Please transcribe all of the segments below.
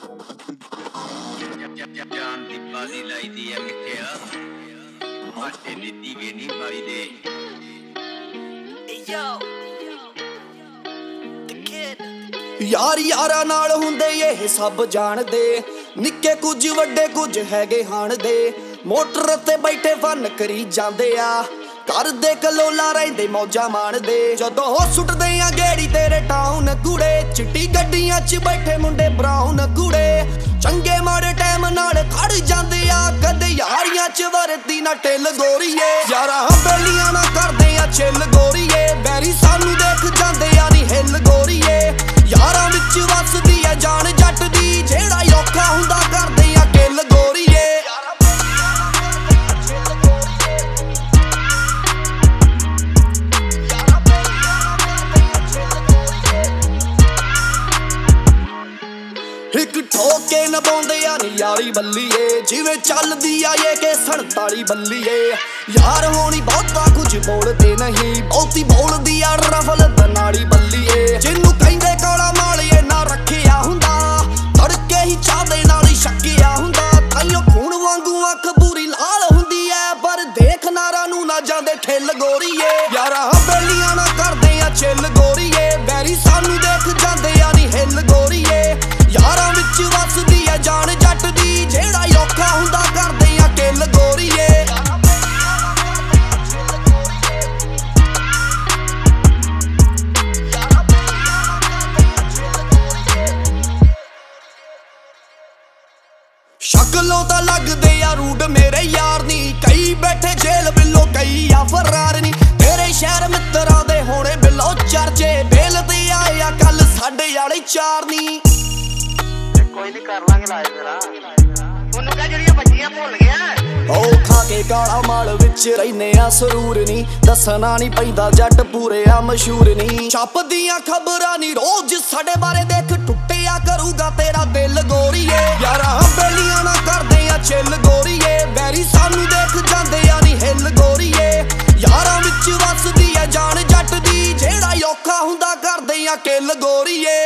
ਜਾਨ ਦੀ ਬਾਜ਼ੀ ਲਾਈ ਦੀ ਐ ਮਿੱਠਿਆ ਮਾਟੇ ਦੀ ਦੀਵੇ ਨਹੀਂ ਬਾਈ ਦੇ ਯਾਰ ਯਾਰਾਂ ਨਾਲ ਹੁੰਦੇ ਇਹ ਸਭ ਜਾਣਦੇ, ਨਿੱਕੇ ਕੁਝ ਵੱਡੇ ਕੁਝ ਹੈਗੇ ਹਾਣਦੇ। ਮੋਟਰ ਤੇ ਬੈਠੇ ਫਨ ਕਰੀ ਜਾਂਦੇ ਆ, ਕਰਦੇ ਕਲੋਲਾ ਰਹਿੰਦੇ ਮੌਜਾਂ ਮਾਣਦੇ। ਜਦੋਂ ਹੋ ਸੁੱਟਦੇ ਆ ਗੇੜੀ ਤੇਰੇ ਟਾਊਨ ਕੁੜੇ, ਚਿੱਟੀ ਗੱਡੀਆਂ 'ਚ ਬੈਠੇ ਮੁੰਡੇ ਬਰਾਊਨ ਕੁੜੇ। ਚੰਗੇ ਮਾੜੇ ਟਾਈਮ ਨਾਲ ਖੜ ਜਾਂਦੇ ਆ, ਕਦੇ ਯਾਰੀਆਂ 'ਚ ਵਰਦੀ ਨਾ ਢਿੱਲ ਗੋਰੀਏ। ਯਾਰਾਂ ਬੇਲੀਆਂ ਨਾ ਕਰਦੇ ਆ ਛਿੱਲ ਗੋਰੀਏ, ਬੈਰੀ ਸਾਨੂੰ ਦੇਖ ਜਾਂਦੇ ਆ ਨੀ ਹਿੱਲ ਗੋਰੀਏ। ਯਾਰਾਂ ਵਿੱਚ ਵਸਦੀ ਐ ਜਾਨ ਜੱਟ ਦੀ, ਜਿਹੜਾ ਔਖਾ ਹੁੰਦਾ ਕਰਦੇ ਆ ਕਿੱਲ ਗੋਰੀਏ। ਇੱਕ ਠੋਕੇ ਨਵਾਉਂਦੇ ਆ ਨੀ ਯਾਰੀ ਬੱਲੀਏ, ਜਿਵੇਂ ਚੱਲਦੀ ਆ ਇਹ ਕੇ 47 ਬੱਲੀਏ। ਯਾਰ ਹੋਣੀ ਬਹੁਤਾ ਕੁਝ ਬੋਲਦੇ ਨਹੀਂ, ਬਹੁਤੀ ਬੋਲਦੀ ਆ ਰਫਲ ਦਨਾਲੀ ਬੱਲੀਏ। ਜਿਹਨੂੰ ਕਹਿੰਦੇ ਕਾਲਾ ਮਾਲੀਏ ਨਾ ਰੱਖਿਆ ਹੁੰਦਾ, ਤੜਕੇ ਹੀ ਚਾਹ ਦੇ ਨਾਲ ਹੀ ਛੱਕਿਆ ਹੁੰਦਾ। ਤਾਈਓ ਖੂਨ ਵਾਂਗੂ ਅੱਖ ਪੂਰੀ ਲਾਲ ਹੁੰਦੀ ਐ, ਪਰ ਦੇਖ ਨਾਰਾਂ ਨੂੰ ਨਾ ਜਾਂਦੇ ਠਿੱਲ ਗੋਰੀਏ। ਯਾਰਾਂ ਬੇਲੀਆਂ ਨਾ ਕਰਦੇ ਆ ਛਿੱਲ ਗੋਰੀਏ, ਬੈਰੀ ਸਾਨੂੰ ਦੇਖ ਜਾਂਦੇ ਆ ਨੀ ਹਿੱਲ ਗੋਰੀਏ। ਯਾਰਾਂ ਵਿੱਚ ਵਸਦੀ ਐ ਜਾਨ ਜੱਟ ਦੀ, ਜਿਹੜਾ ਔਖਾ ਹੁੰਦਾ ਕਰਦੇ ਆ ਕਿੱਲ ਗੋਰੀਏ। ਸ਼ਕਲੋਂ ਤਾਂ ਲੱਗਦੇ ਆ ਰੂਡ ਮੇਰੇ ਯਾਰ ਨੀ, ਕਈ ਬੈਠੇ ਜੇਲ੍ਹ ਬਿੱਲੋ ਕਈ ਆ ਫਰਾਰ ਨੀ। ਤੇਰੇ ਸ਼ਹਿਰ ਮਿੱਤਰਾਂ ਦੇ ਹੋਣੇ ਬਿੱਲੋ ਚਰਚੇ, ਬੇਲ ਤੇ ਆਏ ਆ ਕੱਲ ਸਾਡੇ ਵਾਲੇ ਚਾਰ ਨੀ। ਕੋਈ ਨਹੀਂ ਕਰ ਲਾਂਗੇ ਲਾਜ ਤੇਰਾ, ਉਹਨੂੰ ਕਹ ਜਿਹੜੀਆਂ ਬੱਚੀਆਂ ਭੁੱਲ ਗਿਆ। ਉਹ ਖਾ ਕੇ ਕਾਲਾ ਮਾਲ ਵਿੱਚ ਰਹਿਨੇ ਆ ਸਰੂਰ ਨੀ, ਦੱਸਣਾ ਨਹੀਂ ਪੈਂਦਾ ਜੱਟ ਪੂਰੇ ਆ ਮਸ਼ਹੂਰ ਨੀ। ਛਾਪਦੀਆਂ ਖਬਰਾਂ ਨੀ ਰੋਜ਼ ਸਾਡੇ ਬਾਰੇ, ਦੇਖ ਟੁੱਟਿਆ ਕਰੂਗਾ ਤੇਰਾ ਦਿਲ ਗੋਰੀਏ। ਯਾਰਾਂ ਬੇਲੀਆਂ ਨਾ ਕਰਦੇ ਆ ਛਿੱਲ ਗੋਰੀਏ, ਬੈਰੀ ਸਾਨੂੰ ਦੇਖ ਜਾਂਦੇ ਆ ਨੀ ਹਿੱਲ ਗੋਰੀਏ। ਯਾਰਾਂ ਵਿੱਚ ਵਸਦੀ ਐ ਜਾਨ ਜੱਟ ਦੀ, ਜਿਹੜਾ ਔਖਾ ਹੁੰਦਾ ਕਰਦੇ ਆ ਕਿੱਲ ਗੋਰੀਏ।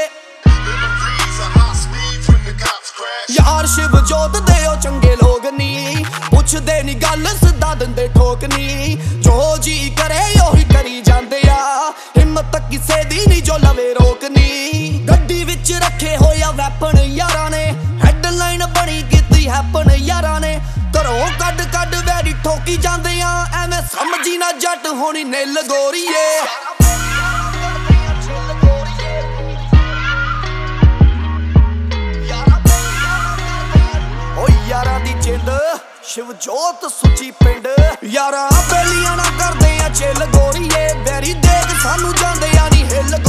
ਯਾਰ ਸ਼ਿਵ ਜੋਤ ਦੇ ਉਹ ਚੰਗੇ ਲੋਕ ਨੀ, ਪੁੱਛਦੇ ਨੀ ਗੱਲ ਸਿੱਧਾ ਦਿੰਦੇ ਠੋਕ ਨੀ। ਜੋ ਜੀ ਕਰੇ ਉਹੀ ਕਰੀ ਜਾਂਦੇ ਆ, ਹਿੰਮਤ ਕਿਸੇ ਦੀ ਨੀ ਜੋ ਲਵੇ ਰੋਕ ਨੀ। ਗੱਡੀ ਵਿੱਚ ਰੱਖੇ ਹੋਇਆ ਵੈਪਨ ਯਾਰਾਂ ਨੇ, ਹੈਡਲਾਈਨ ਬਣੀ ਕੀਤੀ ਹੈਪਨ ਯਾਰਾਂ ਨੇ। ਘਰੋਂ ਕੱਢ ਕੱਢ ਵੈਰੀ ਠੋਕੀ ਜਾਂਦੇ ਆ, ਐਵੇਂ ਸਮਝੀ ਨਾ ਜੱਟ ਹੋਣੀ ਨਿੱਲ ਗੋਰੀਏ। ਯਾਰਾਂ ਦੀ ਜਿੰਦ ਸ਼ਿਵ ਜੋਤ ਸੁੱਚੀ ਪਿੰਡ, ਯਾਰਾਂ ਬੇਲੀਆਂ ਨਾ ਕਰਦੇ ਆ ਛਿੱਲ ਗੋਰੀਏ। ਬੈਰੀ ਦੇਖ ਸਾਨੂੰ ਜਾਂਦੇ ਆ ਨੀ ਹਿੱਲ